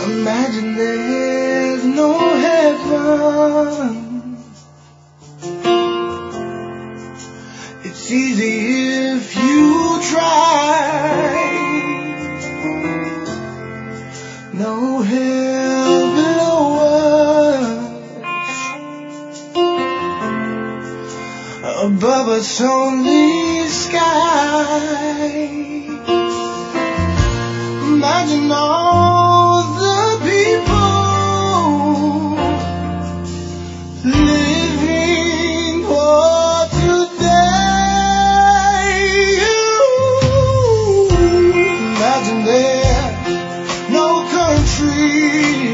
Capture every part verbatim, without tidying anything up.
Imagine there's no heaven. It's easy if you try. No hell below us, above us only sky. Imagine all the people living for today. Imagine there's no country.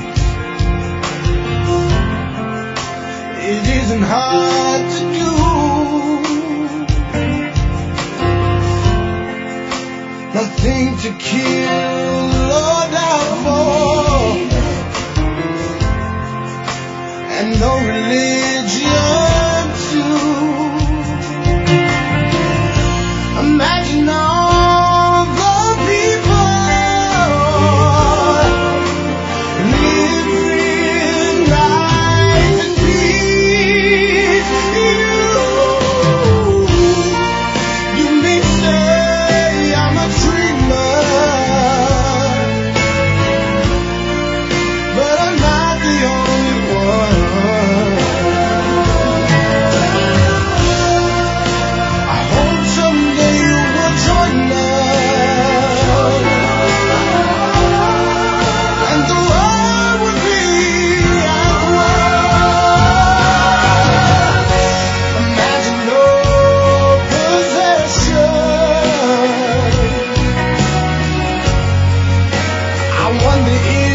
It isn't hard to do. Nothing to kill or die for, and no religion too. Imagine all the people living life in peace. You, you may say I'm a dreamer, but I'm not the only one. I hope someday you will join us, and the world will be as one. Imagine no possession. I wonder if